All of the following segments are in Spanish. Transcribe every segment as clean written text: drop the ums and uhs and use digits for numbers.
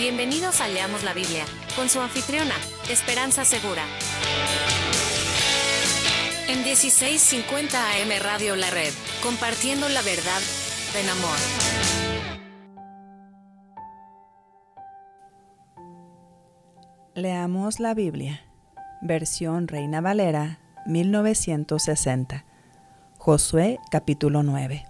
Bienvenidos a Leamos la Biblia, con su anfitriona, Esperanza Segura. En 1650 AM Radio La Red, compartiendo la verdad en amor. Leamos la Biblia, versión Reina Valera, 1960. Josué, capítulo 9.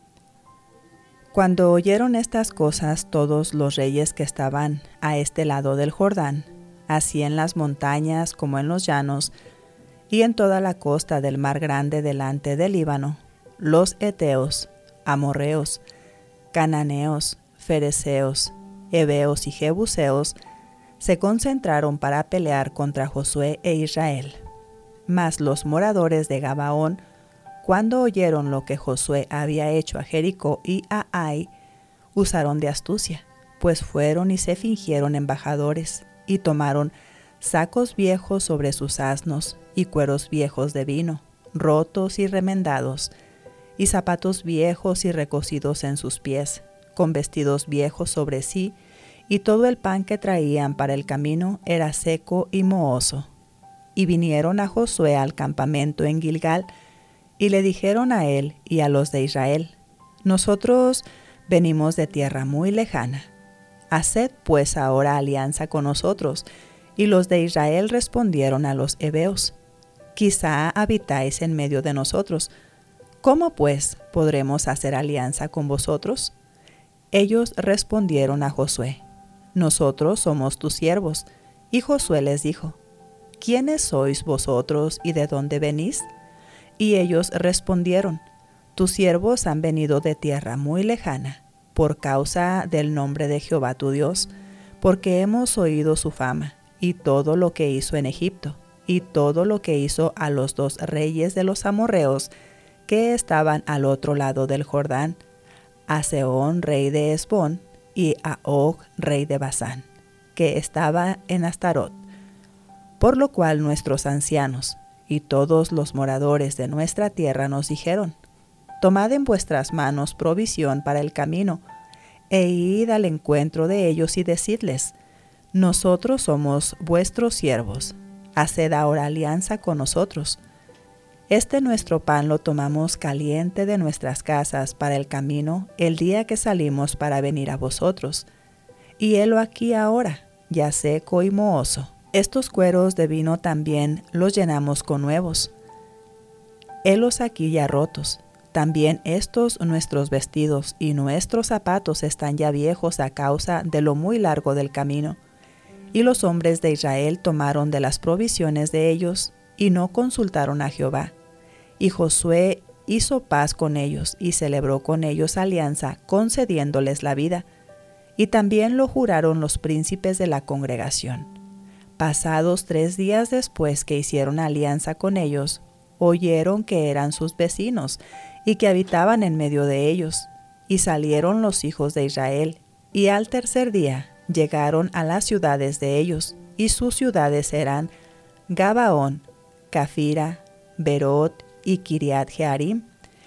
Cuando oyeron estas cosas todos los reyes que estaban a este lado del Jordán, así en las montañas como en los llanos, y en toda la costa del mar grande delante del Líbano, los heteos, amorreos, cananeos, fereceos, heveos y jebuseos, se concentraron para pelear contra Josué e Israel. Mas los moradores de Gabaón, cuando oyeron lo que Josué había hecho a Jericó y a Ai, usaron de astucia, pues fueron y se fingieron embajadores, y tomaron sacos viejos sobre sus asnos, y cueros viejos de vino, rotos y remendados, y zapatos viejos y recocidos en sus pies, con vestidos viejos sobre sí, y todo el pan que traían para el camino era seco y mohoso. Y vinieron a Josué al campamento en Gilgal, y le dijeron a él y a los de Israel: Nosotros venimos de tierra muy lejana. Haced pues ahora alianza con nosotros. Y los de Israel respondieron a los heveos: Quizá habitáis en medio de nosotros. ¿Cómo pues podremos hacer alianza con vosotros? Ellos respondieron a Josué: Nosotros somos tus siervos. Y Josué les dijo: ¿Quiénes sois vosotros y de dónde venís? Y ellos respondieron: Tus siervos han venido de tierra muy lejana, por causa del nombre de Jehová tu Dios, porque hemos oído su fama, y todo lo que hizo en Egipto, y todo lo que hizo a los dos reyes de los amorreos que estaban al otro lado del Jordán, a Sehón rey de Hesbón, y a Og rey de Basán, que estaba en Astarot. Por lo cual nuestros ancianos y todos los moradores de nuestra tierra nos dijeron: Tomad en vuestras manos provisión para el camino, e id al encuentro de ellos y decidles: Nosotros somos vuestros siervos, haced ahora alianza con nosotros. Este nuestro pan lo tomamos caliente de nuestras casas para el camino el día que salimos para venir a vosotros. Y helo aquí ahora, ya seco y mohoso. Estos cueros de vino también los llenamos con nuevos. Helos aquí ya rotos. También estos nuestros vestidos y nuestros zapatos están ya viejos a causa de lo muy largo del camino. Y los hombres de Israel tomaron de las provisiones de ellos y no consultaron a Jehová. Y Josué hizo paz con ellos y celebró con ellos alianza, concediéndoles la vida. Y también lo juraron los príncipes de la congregación. Pasados 3 días después que hicieron alianza con ellos, oyeron que eran sus vecinos y que habitaban en medio de ellos. Y salieron los hijos de Israel, y al tercer día llegaron a las ciudades de ellos, y sus ciudades eran Gabaón, Cafira, Berot y Kiriat Jearim,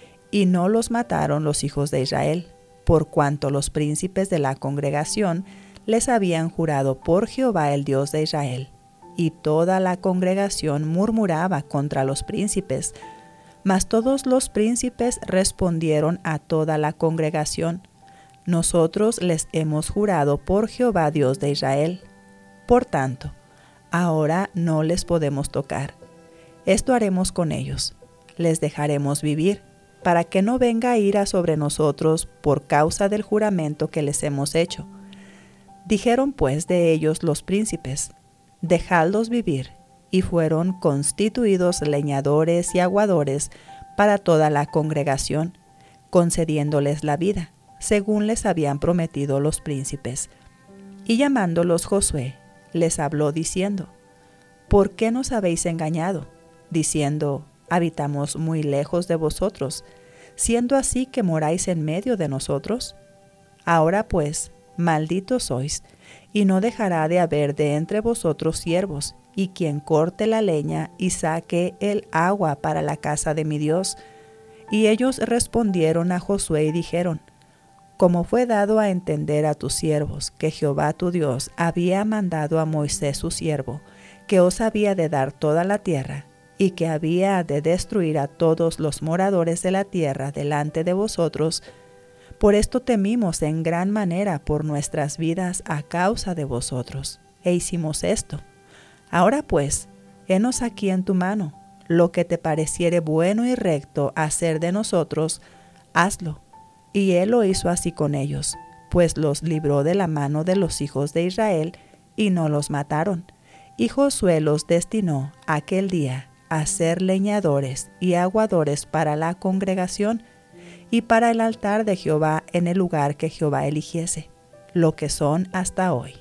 y no los mataron los hijos de Israel, por cuanto los príncipes de la congregación les habían jurado por Jehová el Dios de Israel. Y toda la congregación murmuraba contra los príncipes. Mas todos los príncipes respondieron a toda la congregación: Nosotros les hemos jurado por Jehová Dios de Israel. Por tanto, ahora no les podemos tocar. Esto haremos con ellos: les dejaremos vivir, para que no venga ira sobre nosotros por causa del juramento que les hemos hecho. Dijeron pues de ellos los príncipes: Dejadlos vivir, y fueron constituidos leñadores y aguadores para toda la congregación, concediéndoles la vida, según les habían prometido los príncipes. Y llamándolos Josué, les habló diciendo: ¿Por qué nos habéis engañado, diciendo: habitamos muy lejos de vosotros, siendo así que moráis en medio de nosotros? Ahora pues, malditos sois, y no dejará de haber de entre vosotros siervos, y quien corte la leña y saque el agua para la casa de mi Dios. Y ellos respondieron a Josué y dijeron: como fue dado a entender a tus siervos, que Jehová tu Dios había mandado a Moisés su siervo, que os había de dar toda la tierra, y que había de destruir a todos los moradores de la tierra delante de vosotros, por esto temimos en gran manera por nuestras vidas a causa de vosotros, e hicimos esto. Ahora pues, henos aquí en tu mano, lo que te pareciere bueno y recto hacer de nosotros, hazlo. Y él lo hizo así con ellos, pues los libró de la mano de los hijos de Israel, y no los mataron. Y Josué los destinó aquel día a ser leñadores y aguadores para la congregación, y para el altar de Jehová en el lugar que Jehová eligiese, lo que son hasta hoy.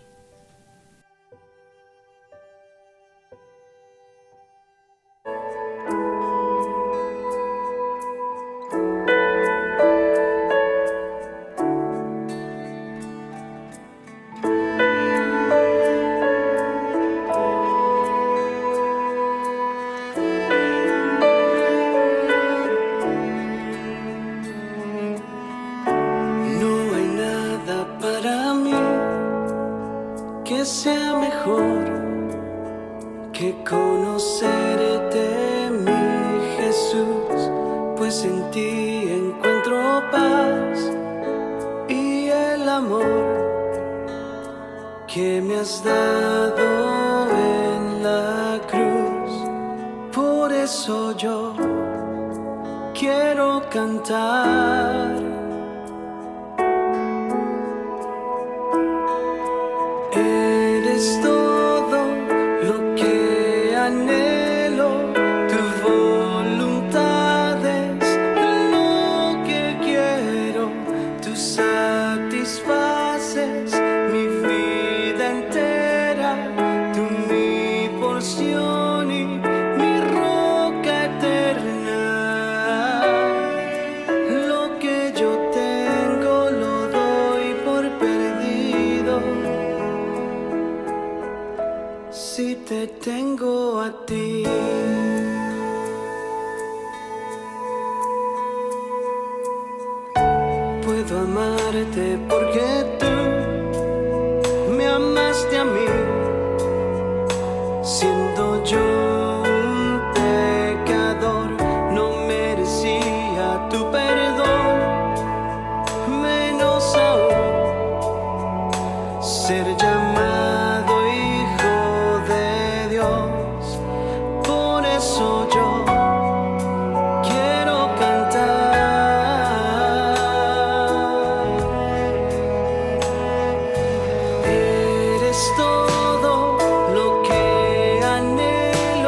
Que sea mejor que conocerte, mi Jesús, pues en ti encuentro paz y el amor que me has dado en la cruz. Por eso yo quiero cantar. Eres todo lo que anhelo, tu voluntad es lo que quiero, tú satisfaces mi vida entera, tú mi porción y mi roca eterna. Lo que yo tengo lo doy por perdido, si te tengo a ti. Puedo amarte porque tú me amaste a mí, siendo yo un pecador, no merecía tu perdón, menos aún ser llamado hijo de Dios. Por eso yo quiero cantar. Eres todo lo que anhelo,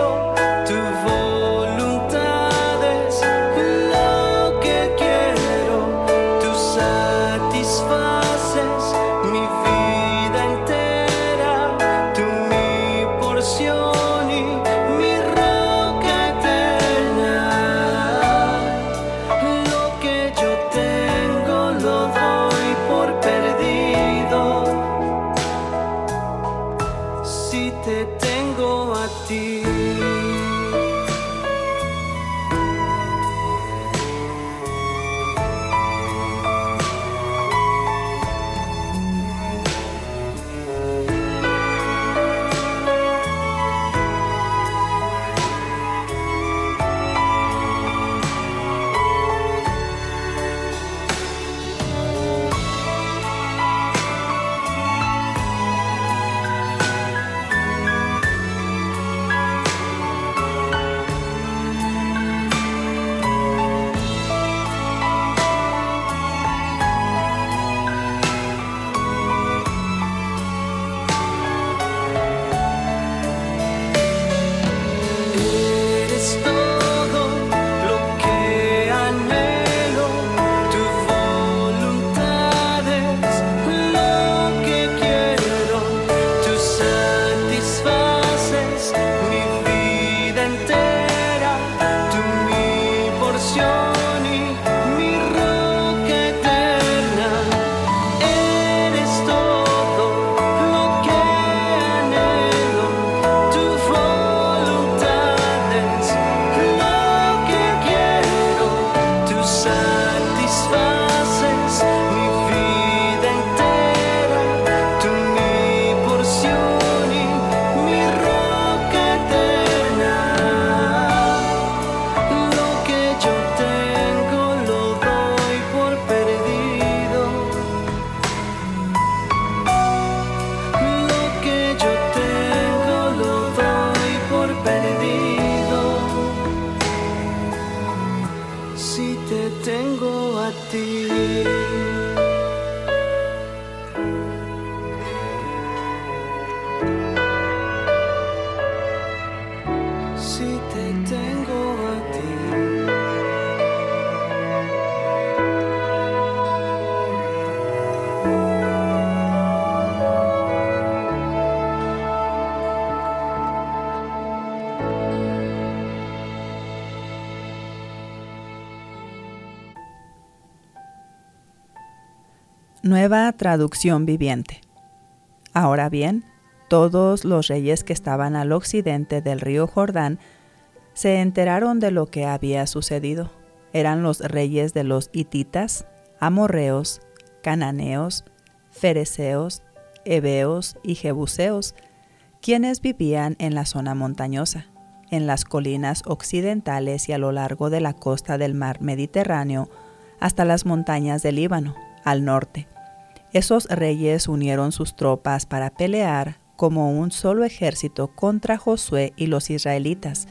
si te tengo a ti. Si te tengo a ti. Nueva traducción viviente. Ahora bien, todos los reyes que estaban al occidente del río Jordán se enteraron de lo que había sucedido. Eran los reyes de los hititas, amorreos, cananeos, fereceos, heveos y jebuseos, quienes vivían en la zona montañosa, en las colinas occidentales y a lo largo de la costa del mar Mediterráneo hasta las montañas del Líbano, al norte. Esos reyes unieron sus tropas para pelear como un solo ejército contra Josué y los israelitas.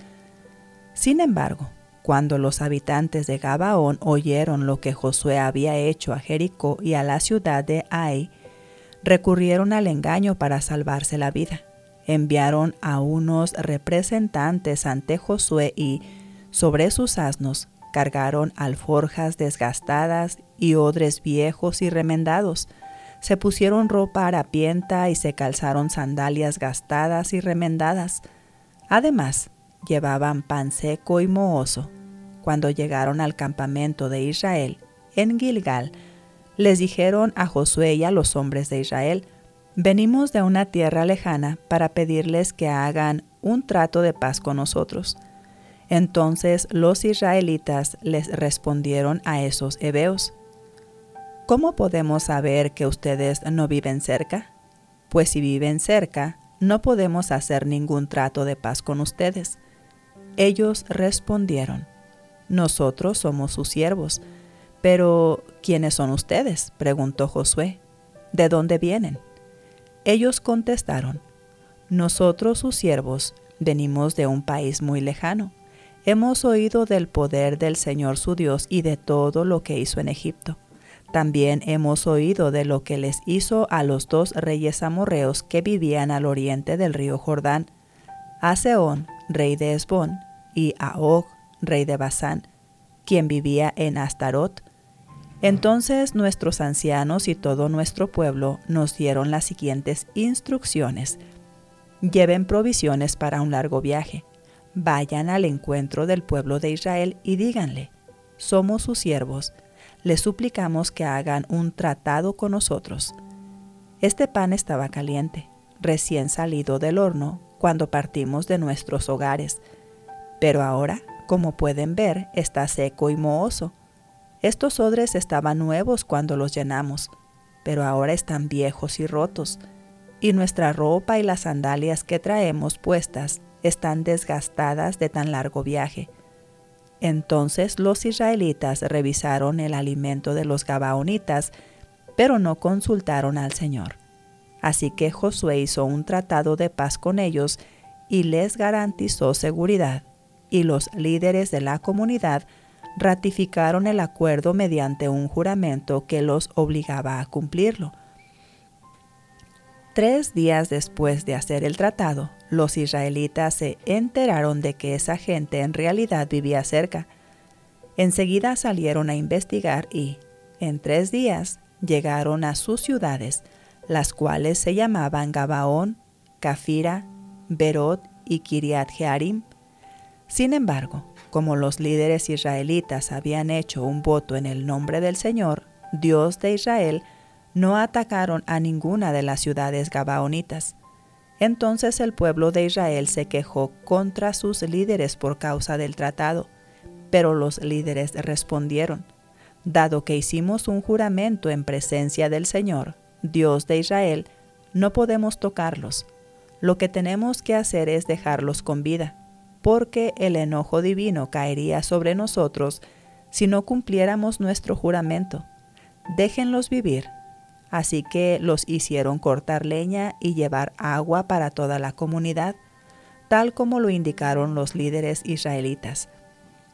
Sin embargo, cuando los habitantes de Gabaón oyeron lo que Josué había hecho a Jericó y a la ciudad de Ai, recurrieron al engaño para salvarse la vida. Enviaron a unos representantes ante Josué y, sobre sus asnos, cargaron alforjas desgastadas y odres viejos y remendados. Se pusieron ropa harapienta y se calzaron sandalias gastadas y remendadas. Además, llevaban pan seco y mohoso. Cuando llegaron al campamento de Israel, en Gilgal, les dijeron a Josué y a los hombres de Israel: «Venimos de una tierra lejana para pedirles que hagan un trato de paz con nosotros». Entonces los israelitas les respondieron a esos heveos: «¿Cómo podemos saber que ustedes no viven cerca? Pues si viven cerca, no podemos hacer ningún trato de paz con ustedes». Ellos respondieron: «Nosotros somos sus siervos». «¿Pero quiénes son ustedes?», preguntó Josué. «¿De dónde vienen?». Ellos contestaron: «Nosotros, sus siervos, venimos de un país muy lejano. Hemos oído del poder del Señor su Dios y de todo lo que hizo en Egipto. También hemos oído de lo que les hizo a los 2 reyes amorreos que vivían al oriente del río Jordán, a Sehón, rey de Hesbón, y a Og, rey de Basán, quien vivía en Astarot. Entonces nuestros ancianos y todo nuestro pueblo nos dieron las siguientes instrucciones: lleven provisiones para un largo viaje. Vayan al encuentro del pueblo de Israel y díganle: somos sus siervos, les suplicamos que hagan un tratado con nosotros. Este pan estaba caliente, recién salido del horno, cuando partimos de nuestros hogares. Pero ahora, como pueden ver, está seco y mohoso. Estos odres estaban nuevos cuando los llenamos, pero ahora están viejos y rotos. Y nuestra ropa y las sandalias que traemos puestas están desgastadas de tan largo viaje. Entonces los israelitas revisaron el alimento de los gabaonitas, pero no consultaron al Señor. Así que Josué hizo un tratado de paz con ellos y les garantizó seguridad, y los líderes de la comunidad ratificaron el acuerdo mediante un juramento que los obligaba a cumplirlo. 3 días después de hacer el tratado, los israelitas se enteraron de que esa gente en realidad vivía cerca. Enseguida salieron a investigar y, en 3 días, llegaron a sus ciudades, las cuales se llamaban Gabaón, Cafira, Berot y Kiriat Jearim. Sin embargo, como los líderes israelitas habían hecho un voto en el nombre del Señor, Dios de Israel, no atacaron a ninguna de las ciudades gabaonitas. Entonces el pueblo de Israel se quejó contra sus líderes por causa del tratado, pero los líderes respondieron: dado que hicimos un juramento en presencia del Señor, Dios de Israel, no podemos tocarlos. Lo que tenemos que hacer es dejarlos con vida, porque el enojo divino caería sobre nosotros si no cumpliéramos nuestro juramento. Déjenlos vivir. Así que los hicieron cortar leña y llevar agua para toda la comunidad, tal como lo indicaron los líderes israelitas.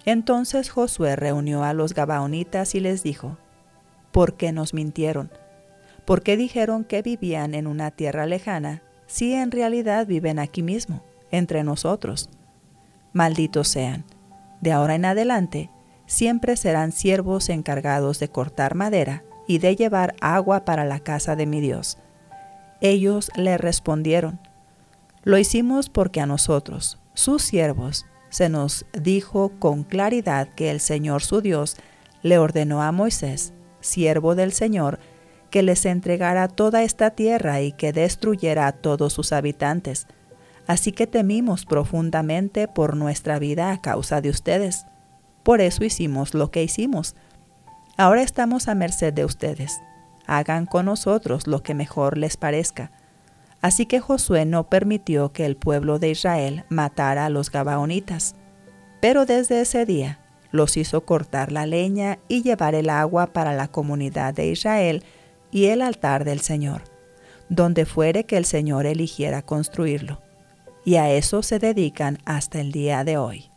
Entonces Josué reunió a los gabaonitas y les dijo: ¿Por qué nos mintieron? ¿Por qué dijeron que vivían en una tierra lejana, si en realidad viven aquí mismo, entre nosotros? Malditos sean. De ahora en adelante, siempre serán siervos encargados de cortar madera y de llevar agua para la casa de mi Dios. Ellos le respondieron: Lo hicimos porque a nosotros, sus siervos, se nos dijo con claridad que el Señor su Dios le ordenó a Moisés, siervo del Señor, que les entregara toda esta tierra y que destruyera a todos sus habitantes. Así que temimos profundamente por nuestra vida a causa de ustedes. Por eso hicimos lo que hicimos. Ahora estamos a merced de ustedes. Hagan con nosotros lo que mejor les parezca. Así que Josué no permitió que el pueblo de Israel matara a los gabaonitas. Pero desde ese día los hizo cortar la leña y llevar el agua para la comunidad de Israel y el altar del Señor, donde fuere que el Señor eligiera construirlo. Y a eso se dedican hasta el día de hoy.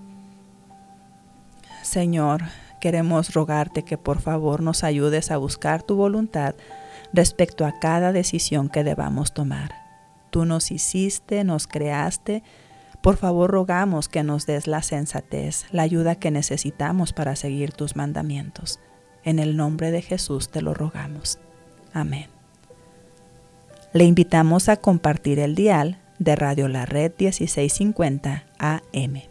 Señor, queremos rogarte que por favor nos ayudes a buscar tu voluntad respecto a cada decisión que debamos tomar. Tú nos hiciste, nos creaste. Por favor, rogamos que nos des la sensatez, la ayuda que necesitamos para seguir tus mandamientos. En el nombre de Jesús te lo rogamos. Amén. Le invitamos a compartir el dial de Radio La Red 1650 AM.